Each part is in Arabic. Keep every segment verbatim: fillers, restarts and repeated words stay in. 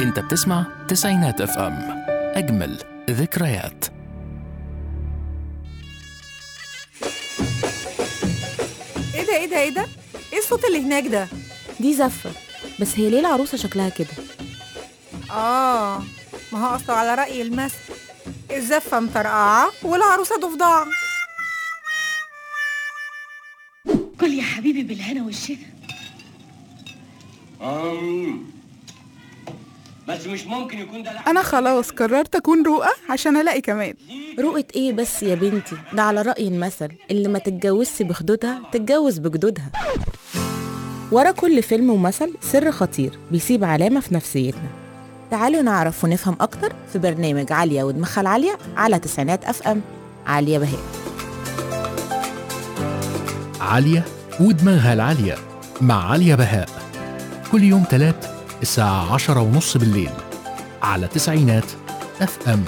انت بتسمع تسعينات اف ام، اجمل ذكريات. ايه ده ايه ده ايه ده ايه الصوت اللي هناك ده؟ دي زفة، بس هي ليه العروسة شكلها كده؟ اه، ما هو اصله على رأي المثل، الزفة مطرقعة والعروسة ضفدعة. كل يا حبيبي بالهنا والشفا. أمم بس مش ممكن يكون ده لحم. أنا خلاص قررت أكون رؤى عشان ألاقي كمال. رؤية إيه بس يا بنتي؟ ده على رأي المثل، اللي ما تتجوزش بخدودها تتجوز بجدودها. ورا كل فيلم ومثل سر خطير بيسيب علامة في نفسيتنا. تعالوا نعرف ونفهم أكتر في برنامج عالية ودماغها العالية على تسعينات أف أم. عالية بهاء. عالية ودماغها العالية مع عالية بهاء، كل يوم تلات الساعة عشرة ونص بالليل على تسعينات اف ام.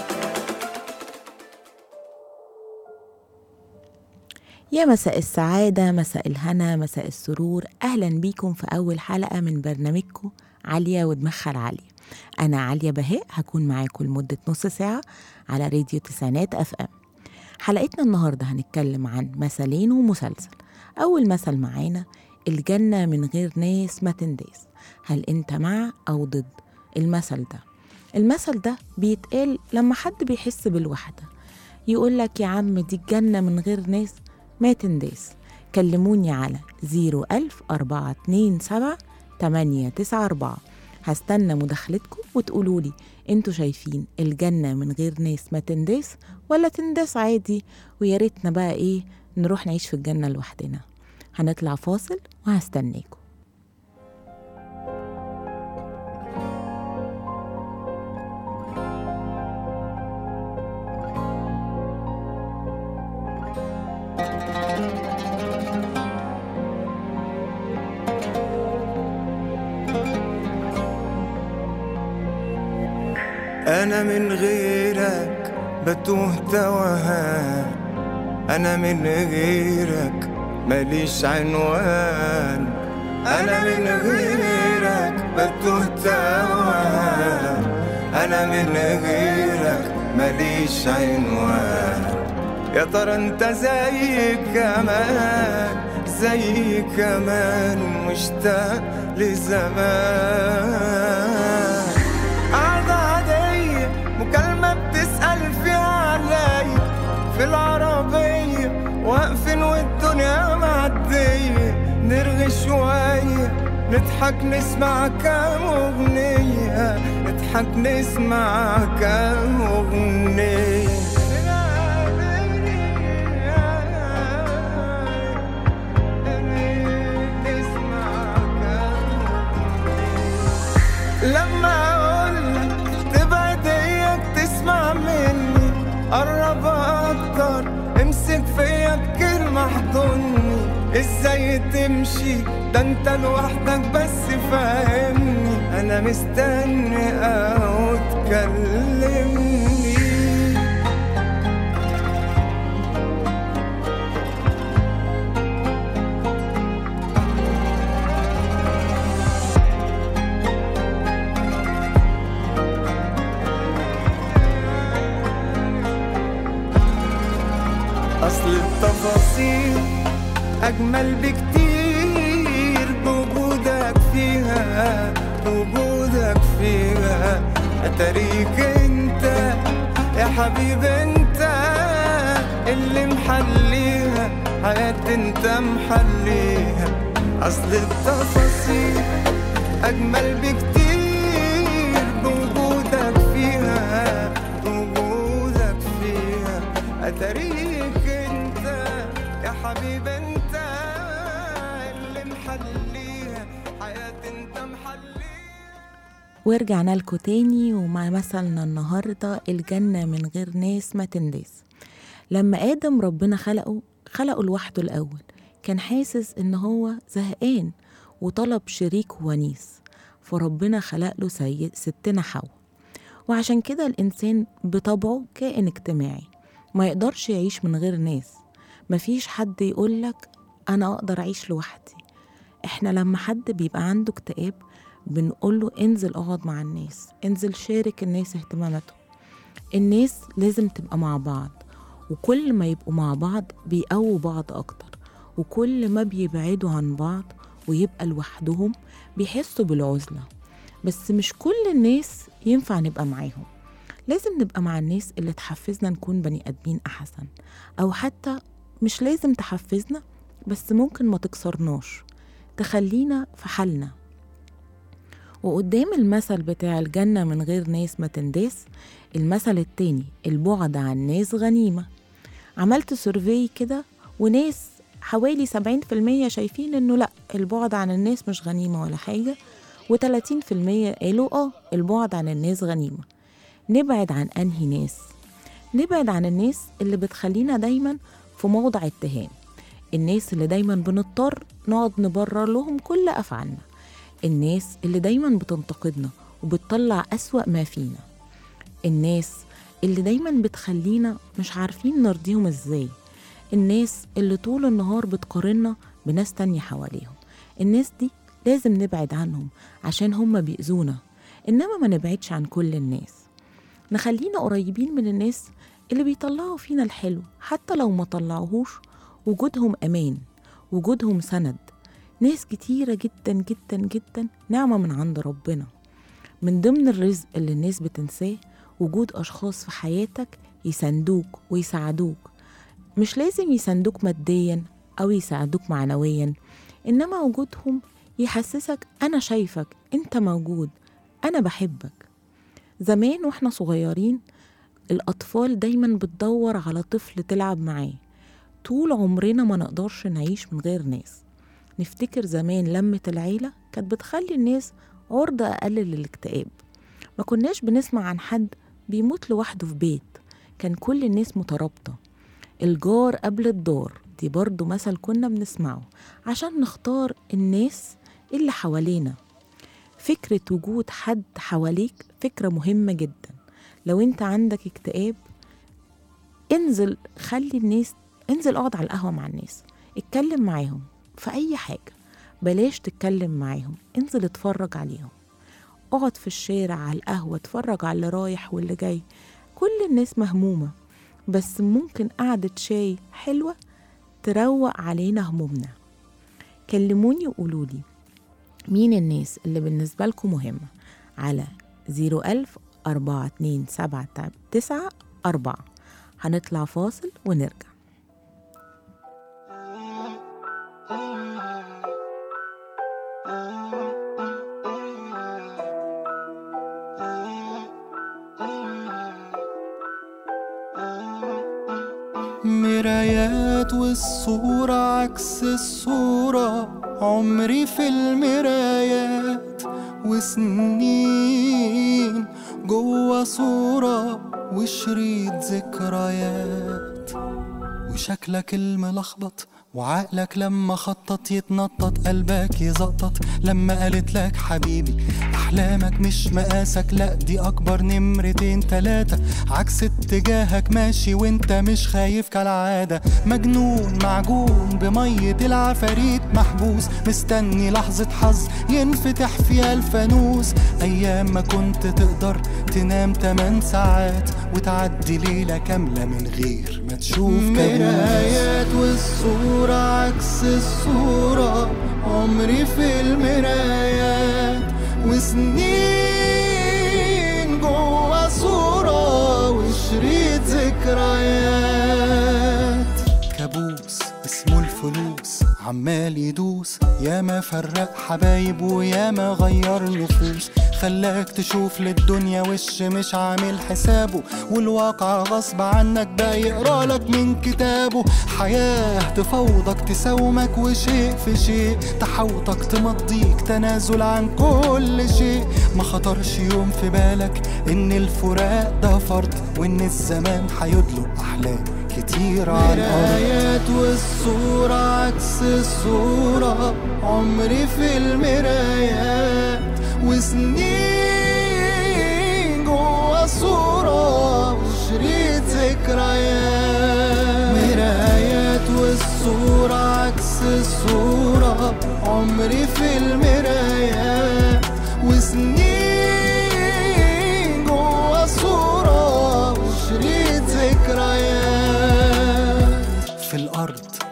يا مساء السعادة، مساء الهنا، مساء السرور. أهلا بيكم في أول حلقة من برنامجكم عالية ودماغها العالية. أنا عالية بهاء، هكون معاكم لمدة نص ساعة على راديو تسعينات أف أم. حلقتنا النهاردة هنتكلم عن مثلين ومسلسل. أول مثل معانا: الجنة من غير ناس ما تنداس. هل أنت مع أو ضد المثل ده؟ المثل ده بيتقال لما حد بيحس بالوحدة، يقولك يا عم دي الجنة من غير ناس ما تنداس. كلموني على زيرو ألف أربعة اتنين سبعة تمانية تسعة أربعة، هستنى مداخلتكم وتقولولي انتوا شايفين الجنة من غير ناس ما تنداس ولا تنداس عادي؟ وياريتنا بقى ايه نروح نعيش في الجنة لوحدنا. هنطلع فاصل وهستناكم. أنا من غيرك بتوه توهان، أنا من غيرك ماليش عنوان، أنا من غيرك بتوه توهان، أنا من غيرك ماليش عنوان. يا ترى أنت زي كمان زي كمان مشتاق لزمان. مكالمة بتسأل فيها علي في العربية، واقفين والدنيا معدية، نرغي شوية نضحك نسمع كام أغنية، نضحك نسمع كام أغنية. لما قرب أكتر، امسك فيا بكلمة احضني، ازاي تمشي ده انت لوحدك بس فاهمني، انا مستني او تكلمني. أصل التفاصيل أجمل بكتير بوجودك فيها، بوجودك فيها. أتاريك أنت يا حبيبي، أنت اللي محليها حياتي، أنت محليها. أصل التفاصيل أجمل بكتير بوجودك فيها، بوجودك فيها. أتاريك يا حبيبي انت اللي محليها حياتي، انت محليها. ورجعنا لكم تاني ومع مثلنا النهاردة: الجنة من غير ناس ما تنداس. لما آدم ربنا خلقه خلقه لوحده الأول، كان حاسس إن هو زهقان وطلب شريك ونيس، فربنا خلق له ستنا حواء. وعشان كده الإنسان بطبعه كائن اجتماعي، ما يقدرش يعيش من غير ناس. مفيش حد يقولك أنا أقدر أعيش لوحدي. إحنا لما حد بيبقى عنده اكتئاب بنقوله انزل اقعد مع الناس، انزل شارك الناس اهتماماتهم. الناس لازم تبقى مع بعض، وكل ما يبقوا مع بعض بيقووا بعض أكتر، وكل ما بيبعدوا عن بعض ويبقى لوحدهم بيحسوا بالعزلة. بس مش كل الناس ينفع نبقى معاهم، لازم نبقى مع الناس اللي تحفزنا نكون بني آدمين أحسن، أو حتى مش لازم تحفزنا بس ممكن ما تكسرناش، تخلينا في حالنا. وقدام المثل بتاع الجنة من غير ناس ما تنداس، المثل التاني البعد عن ناس غنيمة. عملت سيرفي كده وناس حوالي سبعين في المية شايفين انه لأ، البعد عن الناس مش غنيمة ولا حاجة، وتلاتين في المية قالوا اه البعد عن الناس غنيمة. نبعد عن انهي ناس؟ نبعد عن الناس اللي بتخلينا دايما في موضع اتهام، الناس اللي دايما بنضطر نقعد نبرر لهم كل أفعالنا، الناس اللي دايما بتنتقدنا وبتطلع أسوأ ما فينا، الناس اللي دايما بتخلينا مش عارفين نرضيهم ازاي، الناس اللي طول النهار بتقارننا بناس تانية حواليهم. الناس دي لازم نبعد عنهم عشان هم بيأذونا، إنما ما نبعدش عن كل الناس. نخلينا قريبين من الناس اللي بيطلعوا فينا الحلو، حتى لو ما طلعوهوش وجودهم أمان، وجودهم سند. ناس كتيرة جدا جدا جدا نعمة من عند ربنا. من ضمن الرزق اللي الناس بتنساه وجود أشخاص في حياتك يساندوك ويساعدوك. مش لازم يساندوك ماديا أو يساعدوك معنويا، إنما وجودهم يحسسك أنا شايفك، أنت موجود، أنا بحبك. زمان وإحنا صغيرين الأطفال دايما بتدور على طفل تلعب معاه. طول عمرنا ما نقدرش نعيش من غير ناس. نفتكر زمان لمة العيلة كانت بتخلي الناس عرضة أقل للاكتئاب. ما كناش بنسمع عن حد بيموت لوحده في بيت، كان كل الناس مترابطة. الجار قبل الدار دي برضو مثل كنا بنسمعه عشان نختار الناس اللي حوالينا. فكرة وجود حد حواليك فكرة مهمة جدا. لو انت عندك اكتئاب انزل خلي الناس، انزل اقعد على القهوة مع الناس، اتكلم معاهم في اي حاجة، بلاش تتكلم معاهم، انزل اتفرج عليهم، اقعد في الشارع على القهوة اتفرج على اللي رايح واللي جاي. كل الناس مهمومة، بس ممكن قعدة شاي حلوة تروق علينا همومنا. كلموني وقولولي مين الناس اللي بالنسبة لكم مهمة على زيرو ألف أربعة اتنين سبعة تسعة أربعة. هنطلع فاصل ونرجع. مرايات والصورة عكس الصورة، عمري في المرايات وسنين جوا صورة وشريط ذكريات. وشكلك الملخبط وعقلك لما خطط يتنطط، قلبك يزقطط لما قالت لك حبيبي أحلامك مش مقاسك، لأ دي أكبر نمرتين تلاتة، عكس اتجاهك ماشي وانت مش خايف كالعادة. مجنون معجون بمية العفاريت، محبوس مستني لحظة حظ ينفتح فيها الفانوس. أيام ما كنت تقدر تنام تمن ساعات وتعدي ليلة كاملة من غير ما تشوف كابوس. مرايات والصورة عكس الصورة، عمري في المرايات وسنين جوا صورة وشريط ذكريات. كابوس اسمه الفلوس عمال يدوس، ياما فرق حبايب وياما غير نفوس، خلاك تشوف للدنيا وش مش عامل حسابه، والواقع غصب عنك بقى يقرالك من كتابه. حياة تفوضك تساومك وشيء في شيء تحوطك تمضيك تنازل عن كل شيء. ما خطرش يوم في بالك ان الفراق ده فرض، وان الزمان هيدلق احلام كتير على الأرض. مرايات والصورة عكس الصورة، عمري في المرايات وسنين جوا صورة وشريط ذكريات. مرايات والصورة عكس الصورة، عمري في المرايات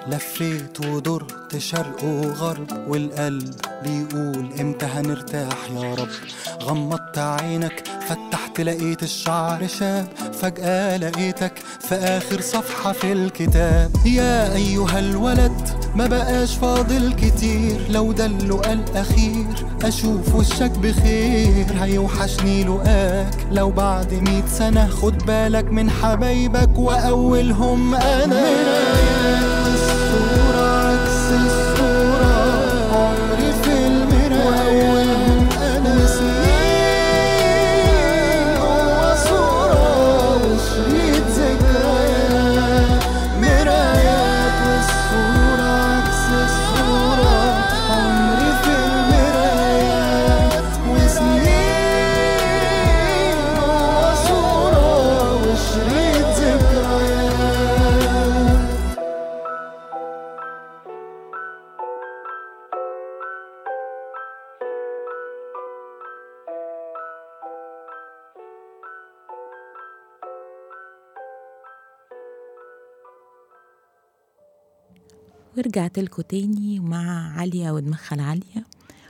لفيت ودرت شرق وغرب، والقلب بيقول امتى هنرتاح يا رب. غمضت عينك فتحت لقيت الشعر شاب، فجأة لقيتك في آخر صفحة في الكتاب. يا أيها الولد ما بقاش فاضل كتير، لو ده اللقاء الأخير أشوف وشك بخير. هيوحشني لقاك لو بعد مئة سنة، خد بالك من حبايبك وأولهم أنا. الصورة عكس الصورة، عمري في المراية وأولهم أنا. وسنين جوا صورة وشريط ذكريات، مرايات والصورة عكس الصورة، عمري في المرايات. وسنين جوا صورة وشريط ذكريات. ورجعت لكم تاني مع عليا ودمخل عليا.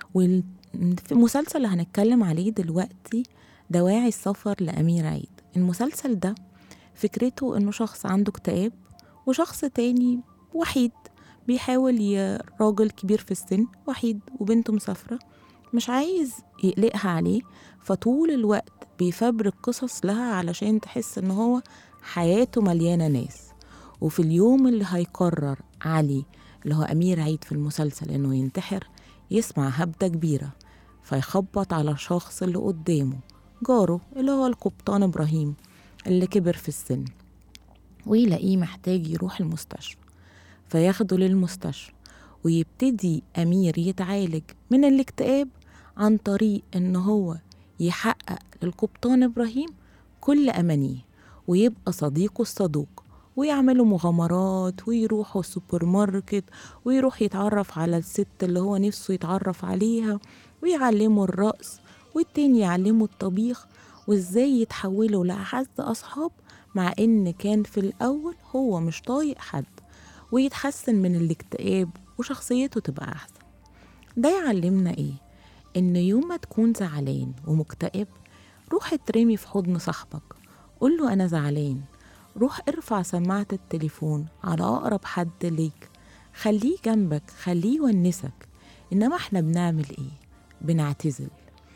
والمسلسل اللي هنتكلم عليه دلوقتي دواعي السفر لأمير عيد. المسلسل ده فكرته انه شخص عنده اكتئاب، وشخص تاني وحيد بيحاول ي- راجل كبير في السن وحيد وبنته مسافرة مش عايز يقلقها عليه، فطول الوقت بيفبرك قصص لها علشان تحس ان هو حياته مليانة ناس. وفي اليوم اللي هيقرر علي اللي هو أمير عيد في المسلسل إنه ينتحر، يسمع هبدة كبيرة فيخبط على الشخص اللي قدامه، جاره اللي هو القبطان إبراهيم اللي كبر في السن، ويلاقيه محتاج يروح المستشفى. فياخده للمستشفى ويبتدي أمير يتعالج من الاكتئاب عن طريق إن هو يحقق للقبطان إبراهيم كل أمانيه، ويبقى صديقه الصدوق، ويعملوا مغامرات ويروحوا السوبر ماركت ويروح يتعرف على الست اللي هو نفسه يتعرف عليها، ويعلموا الرقص، والتاني يعلموا الطبيخ، وازاي يتحولوا لأعز أصحاب مع إن كان في الأول هو مش طايق حد، ويتحسن من الاكتئاب وشخصيته تبقى أحسن. ده يعلمنا إيه؟ إن يوم ما تكون زعلان ومكتئب، روح اترمي في حضن صاحبك، قوله أنا زعلان، روح ارفع سماعة التليفون على أقرب حد ليك، خليه جنبك، خليه يونسك. إنما احنا بنعمل إيه؟ بنعتزل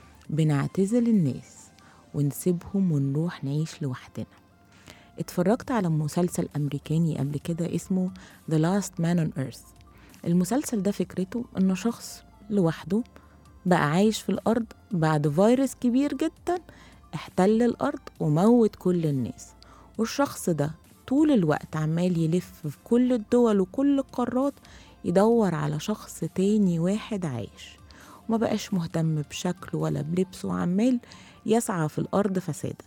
بنعتزل الناس ونسيبهم ونروح نعيش لوحدنا. اتفرجت على مسلسل أمريكاني قبل كده اسمه The Last Man on Earth. المسلسل ده فكرته إنه شخص لوحده بقى عايش في الأرض بعد فيروس كبير جدا احتل الأرض وموت كل الناس، والشخص ده طول الوقت عمال يلف في كل الدول وكل القارات يدور على شخص تاني واحد عايش، وما بقاش مهتم بشكله ولا بلبسه، وعمال يسعى في الأرض فسادا.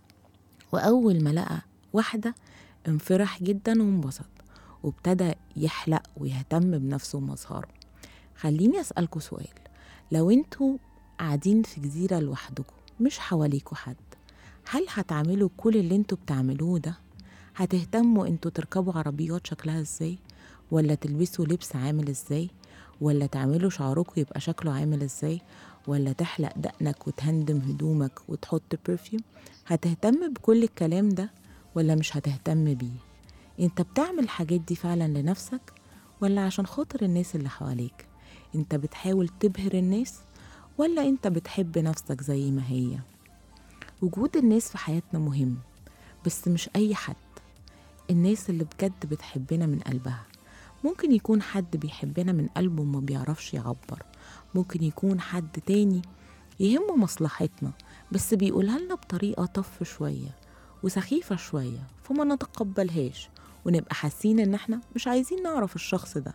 وأول ما لقى واحدة انفرح جدا وانبسط، وابتدى يحلق ويهتم بنفسه ومظهره. خليني أسألكوا سؤال، لو انتوا قاعدين في جزيرة لوحدكم مش حواليكوا حد، هل هتعملوا كل اللي انتوا بتعملوه ده؟ هتهتموا انتوا تركبوا عربيات شكلها ازاي، ولا تلبسوا لبس عامل ازاي، ولا تعملوا شعركم يبقى شكله عامل ازاي، ولا تحلق دقنك وتهندم هدومك وتحط برفيوم؟ هتهتم بكل الكلام ده ولا مش هتهتم بيه؟ انت بتعمل الحاجات دي فعلا لنفسك ولا عشان خاطر الناس اللي حواليك؟ انت بتحاول تبهر الناس ولا انت بتحب نفسك زي ما هي؟ وجود الناس في حياتنا مهم، بس مش أي حد. الناس اللي بجد بتحبنا من قلبها. ممكن يكون حد بيحبنا من قلبه وما بيعرفش يعبر، ممكن يكون حد تاني يهمه مصلحتنا بس بيقولها لنا بطريقة طف شوية وسخيفة شوية، فما نتقبلهاش ونبقى حاسين ان احنا مش عايزين نعرف الشخص ده.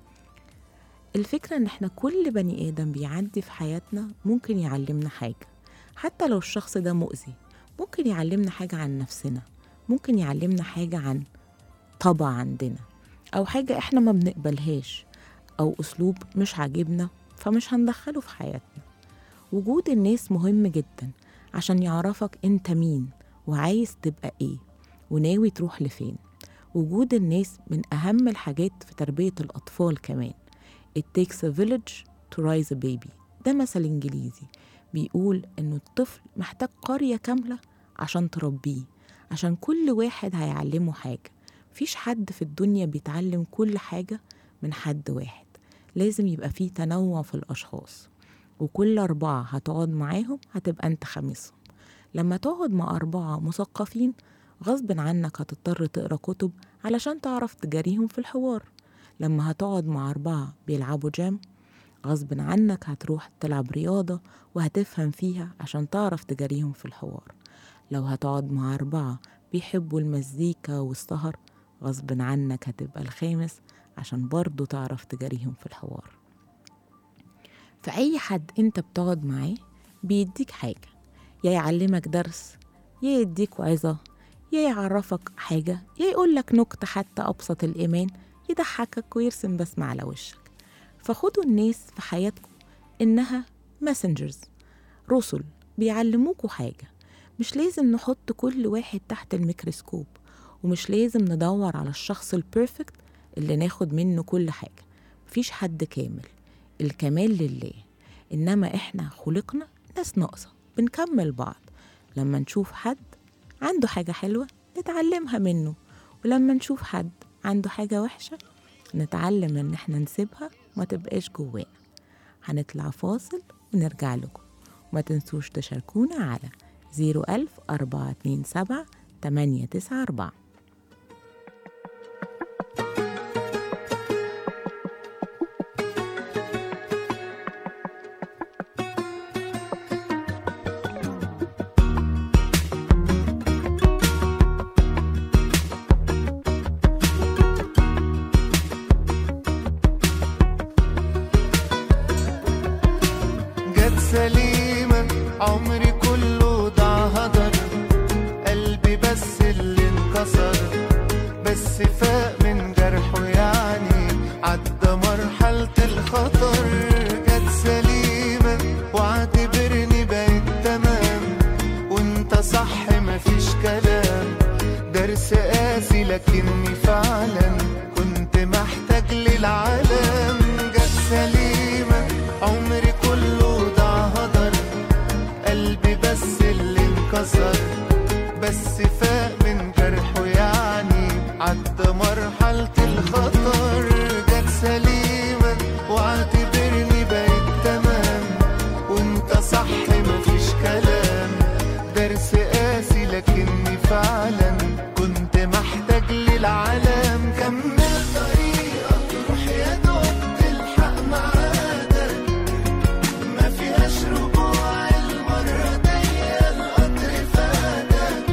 الفكرة ان احنا كل بني آدم بيعدي في حياتنا ممكن يعلمنا حاجة، حتى لو الشخص ده مؤذي ممكن يعلمنا حاجة عن نفسنا، ممكن يعلمنا حاجة عن طبع عندنا، أو حاجة إحنا ما بنقبلهاش، أو أسلوب مش عاجبنا فمش هندخله في حياتنا. وجود الناس مهم جدا عشان يعرفك أنت مين وعايز تبقى إيه وناوي تروح لفين. وجود الناس من أهم الحاجات في تربية الأطفال كمان. It takes a village to raise a baby. ده مثل إنجليزي بيقول إنه الطفل محتاج قرية كاملة عشان تربيه، عشان كل واحد هيعلمه حاجة. مفيش حد في الدنيا بيتعلم كل حاجة من حد واحد، لازم يبقى فيه تنوع في الأشخاص، وكل أربعة هتقعد معاهم هتبقى أنت خامسهم. لما تقعد مع أربعة مثقفين غصب عنك هتضطر تقرأ كتب علشان تعرف تجاريهم في الحوار. لما هتقعد مع أربعة بيلعبوا جيم غصب عنك هتروح تلعب رياضة وهتفهم فيها عشان تعرف تجاريهم في الحوار. لو هتقعد مع أربعة بيحبوا المزيكا والسهر غصب عنك هتبقى الخامس عشان برضو تعرف تجاريهم في الحوار. فأي حد انت بتقعد معاه بيديك حاجة، يا يعلمك درس، يا يديك وعظة، يا يعرفك حاجة، يا يقولك نكتة حتى أبسط الإيمان يضحكك ويرسم بسمة على وشك. فخدوا الناس في حياتكم إنها ماسنجرز، رسل بيعلموكوا حاجة. مش لازم نحط كل واحد تحت الميكروسكوب، ومش لازم ندور على الشخص البيرفكت اللي ناخد منه كل حاجة. مفيش حد كامل، الكمال لله. إنما إحنا خلقنا ناس ناقصة بنكمل بعض. لما نشوف حد عنده حاجة حلوة نتعلمها منه، ولما نشوف حد عنده حاجة وحشة نتعلم إن إحنا نسيبها ما تبقاش جوانا. هنطلع فاصل ونرجع لكم، وما تنسوش تشاركونا على زيرو ألف أربعة اتنين سبعة تمانية تسعة أربعة. سليمة عمري كله ضاع هدر، قلبي بس اللي انكسر، بس فاق من جرحه يعني عدى مرحلة الخطر. جت سليمة واعتبرني بقيت تمام، وانت صح مفيش كلام، درس قاسي لكني فعلا كنت محتاج للعالم. جت سليمة عمري كله ضاع هدر، قلبي بس اللي انكسر، بس فاق من جرحه يعني عدى مرحلة الخطر. جت سليمة واعتبرني بقيت تمام، وانت صح مفيش كلام، درس قاسي لكني فعلا كنت محتاج للعالم. كمل طريقك روح يا دوب تلحق معادك، ما فيهاش رجوع المرة دي القطر فاتك،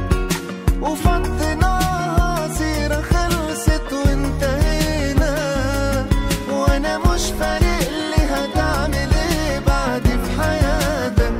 وفضيناها سيرة خلصت وانتهينا، وانا مش فارق لي هتعمل ايه بعد في حياتك.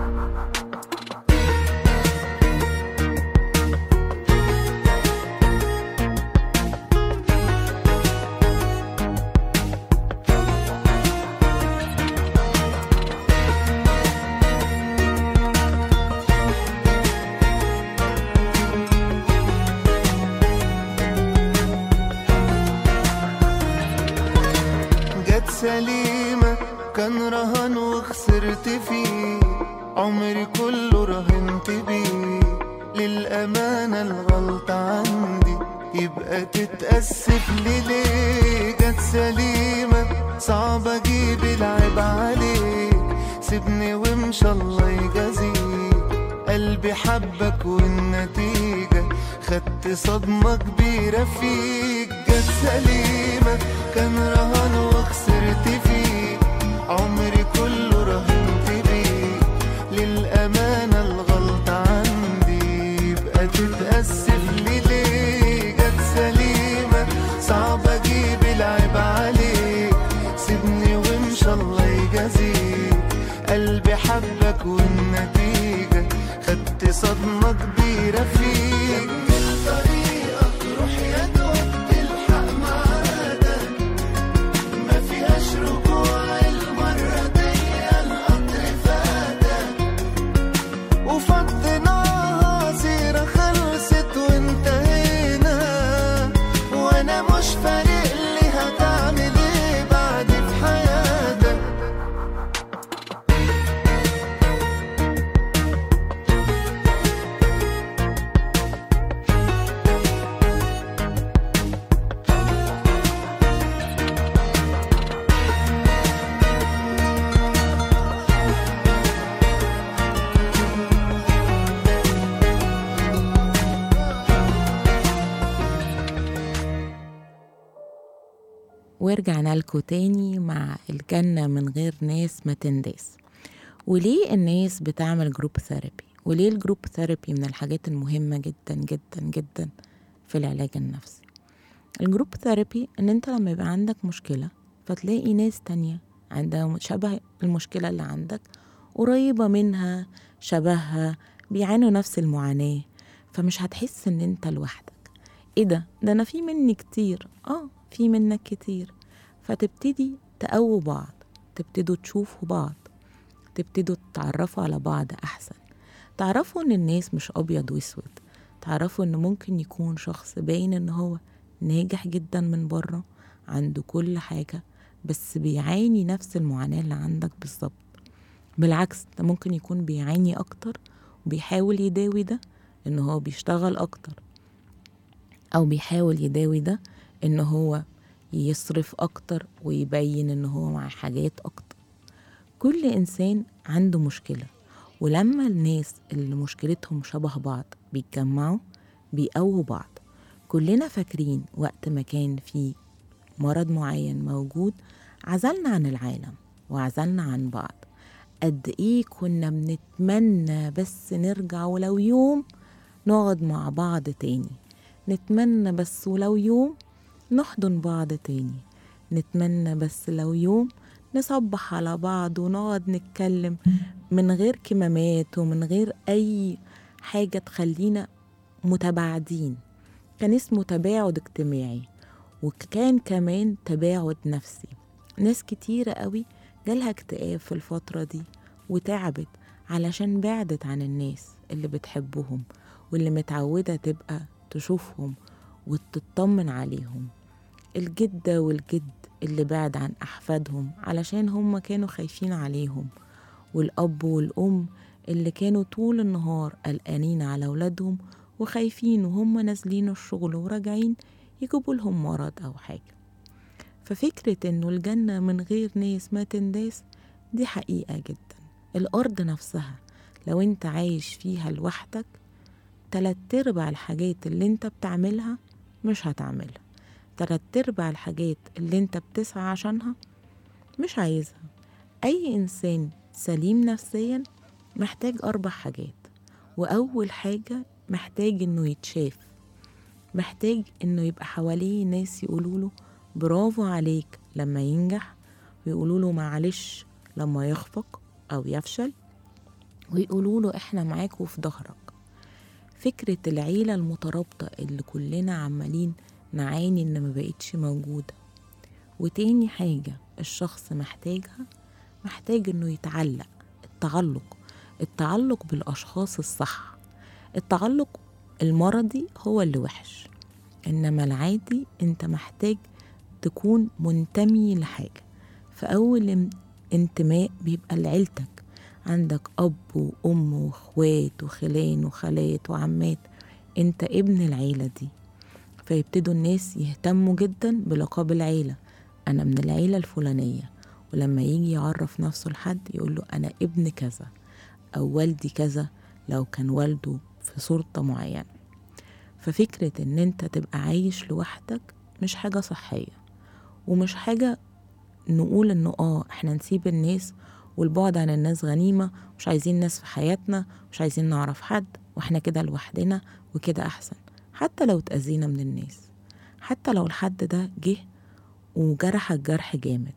جت سليمة كان رهان وخسرت فيه، عمري كله رهنت بيه، للأمانة الغلطة عندي يبقى تتأسف لي ليه. جت سليمة صعب أجيب العيب عليك، سيبني وامشى الله يجازيك، قلبي حبك والنتيجة خدت صدمة كبيرة فيك. جت سليمة كان رهان وخسرت فيه، عمري كله رهنت بيه، للأمانة الغلطة عندي يبقى تتأسف لي ليه. جت سليمة صعب أجيب العيب عليك، سيبني وامشى الله يجازيك، قلبي حبك والنتيجة خدت صدمة كبيرة فيك. كمل طريقك روح يا دوب تلحق معادك، ما فيهاش رجوع المرة دي القطر فاتك، وفضيناها سيرة خلصت وانتهينا، ورجعنا لكم تاني مع الجنة من غير ناس ما تنداس. وليه الناس بتعمل جروب ثيرابي؟ وليه الجروب ثيرابي من الحاجات المهمة جدا جدا جدا في العلاج النفسي؟ الجروب ثيرابي ان انت لما يبقى عندك مشكلة فتلاقي ناس تانية عندها شبه المشكلة اللي عندك، قريبة منها، شبهها، بيعانوا نفس المعاناة، فمش هتحس ان انت لوحدك. ايه ده ده انا في مني كتير، اه في منك كتير. فتبتدي تقووا بعض، تبتدوا تشوفوا بعض، تبتدوا تتعرفوا على بعض احسن، تعرفوا ان الناس مش ابيض واسود، تعرفوا ان ممكن يكون شخص باين ان هو ناجح جدا من بره، عنده كل حاجة، بس بيعاني نفس المعاناة اللي عندك بالظبط. بالعكس ده ممكن يكون بيعاني اكتر وبيحاول يداوي ده ان هو بيشتغل اكتر، او بيحاول يداوي ده ان هو يصرف اكتر ويبين ان هو مع حاجات اكتر. كل انسان عنده مشكلة، ولما الناس اللي مشكلتهم شبه بعض بيتجمعوا بيقووا بعض. كلنا فاكرين وقت ما كان في مرض معين موجود عزلنا عن العالم وعزلنا عن بعض، قد ايه كنا بنتمنى بس نرجع ولو يوم نقعد مع بعض تاني، نتمنى بس ولو يوم نحضن بعض تاني، نتمنى بس لو يوم نصبح على بعض ونقعد نتكلم من غير كمامات ومن غير أي حاجة تخلينا متباعدين. كان اسمه تباعد اجتماعي، وكان كمان تباعد نفسي. ناس كتيرة قوي جالها اكتئاب في الفترة دي وتعبت علشان بعدت عن الناس اللي بتحبهم واللي متعودة تبقى تشوفهم وتطمن عليهم. الجدة والجد اللي بعد عن أحفادهم علشان هم كانوا خايفين عليهم، والأب والأم اللي كانوا طول النهار قلقانين على أولادهم وخايفين وهم نازلين الشغل وراجعين يجيبوا لهم مرض أو حاجة. ففكرة إنه الجنة من غير ناس ما تنداس دي حقيقة جدا. الأرض نفسها لو انت عايش فيها لوحدك تلات ارباع الحاجات اللي انت بتعملها مش هتعملها، تلات ارباع الحاجات اللي انت بتسعى عشانها مش عايزها. اي انسان سليم نفسيا محتاج اربع حاجات، واول حاجة محتاج انه يتشاف، محتاج انه يبقى حواليه ناس يقولوله برافو عليك لما ينجح، ويقولوله معلش لما يخفق او يفشل، ويقولوله احنا معاك وفي ظهرك. فكرة العيلة المترابطة اللي كلنا عمالين نعاني ان ما بقتش موجودة. وتاني حاجة الشخص محتاجها، محتاج انه يتعلق. التعلق التعلق بالاشخاص الصح. التعلق المرضي هو اللي وحش، انما العادي انت محتاج تكون منتمي لحاجة. فاول انتماء بيبقى لعيلتك، عندك اب وام واخوات وخلان وخالات وعمات، انت ابن العيلة دي. فيبتدوا الناس يهتموا جدا بلقب العيلة، انا من العيلة الفلانية، ولما يجي يعرف نفسه لحد يقول له انا ابن كذا او والدي كذا لو كان والده في سلطة معينة. ففكرة ان انت تبقى عايش لوحدك مش حاجة صحية، ومش حاجة نقول انه اه احنا نسيب الناس والبعد عن الناس غنيمة، مش عايزين ناس في حياتنا، مش عايزين نعرف حد، واحنا كده لوحدنا وكده احسن. حتى لو تأذينا من الناس، حتى لو الحد ده جه وجرحك جرح جامد،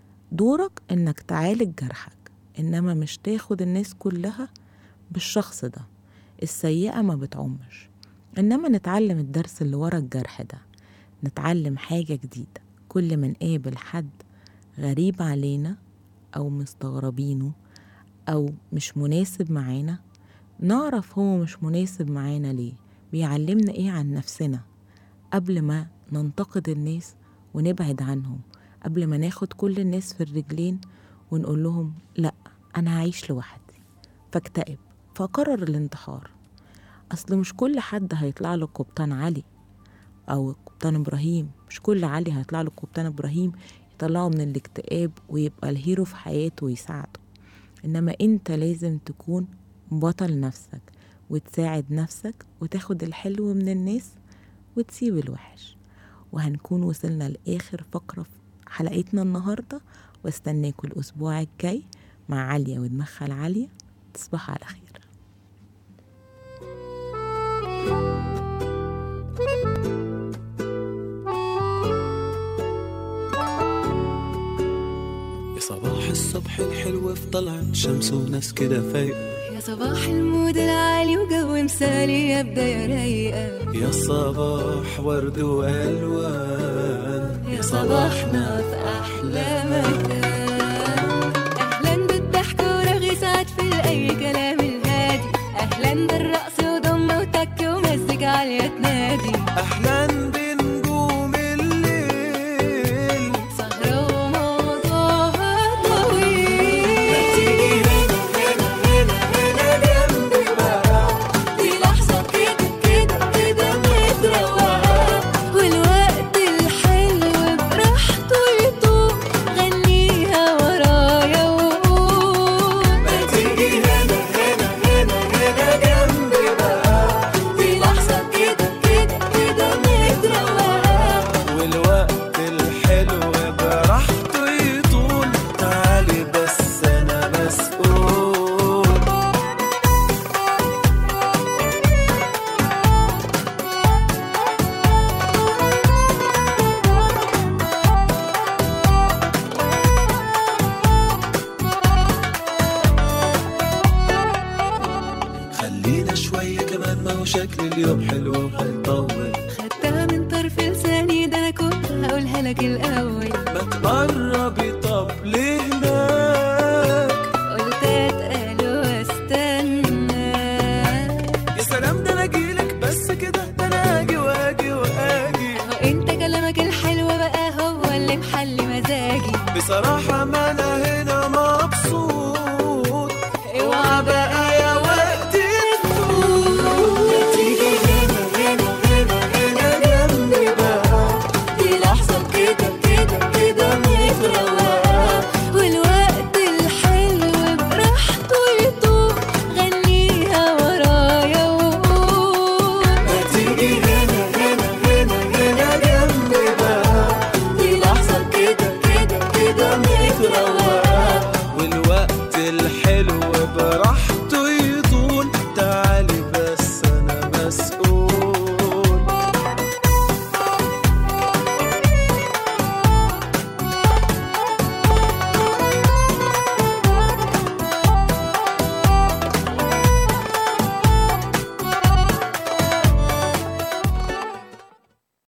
دورك انك تعالج جرحك، انما مش تاخد الناس كلها بالشخص ده. السيئة ما بتعمش، انما نتعلم الدرس اللي ورا الجرح ده، نتعلم حاجة جديدة. كل ما نقابل حد غريب علينا او مستغربينه او مش مناسب معانا، نعرف هو مش مناسب معانا ليه، بيعلمنا ايه عن نفسنا، قبل ما ننتقد الناس ونبعد عنهم، قبل ما ناخد كل الناس في الرجلين ونقول لهم لا انا هعيش لوحدي فاكتئب فقرر الانتحار. اصل مش كل حد هيطلع له قبطان علي او قبطان ابراهيم، مش كل علي هيطلع له قبطان ابراهيم يطلعه من الاكتئاب ويبقى الهيرو في حياته ويساعده. انما انت لازم تكون بطل نفسك وتساعد نفسك وتاخد الحلو من الناس وتسيب الوحش. وهنكون وصلنا لآخر فقرة في حلقتنا النهاردة، واستناكم الأسبوع الجاي مع عليا ودماغها العالية. تصبحوا على خير. يا صباح الصبح الحلو في طلعت شمس وناس كده فايقة، يا صباح المود العالي وجو مثالي يا بداية رايقة، يا صباح ورد وألوان، يا صباحنا في أحلى مكان. أهلا بالضحك ورغي سعد في أي كلام الهادي، أهلا بالرقص وضمة وتك ومزج عالية تنادي، أهلا بنجوم الليل سهرة وموضوعها طويل. ما تيجي هنا هنا هنا هنا جنبي بقى، دي لحظة كده كده كده متروقة، والوقت الحلو براحته يطوق، غنيها ورايا وقول. ما تيجي هنا هنا هنا هنا جنبي بقى، دي لحظة كده كده كده متروقة، والوقت الحلو براحته يطول. تعالي بس أنا مسؤول. خلينا شوية كمان، ما هو شكل اليوم حلو وحلو.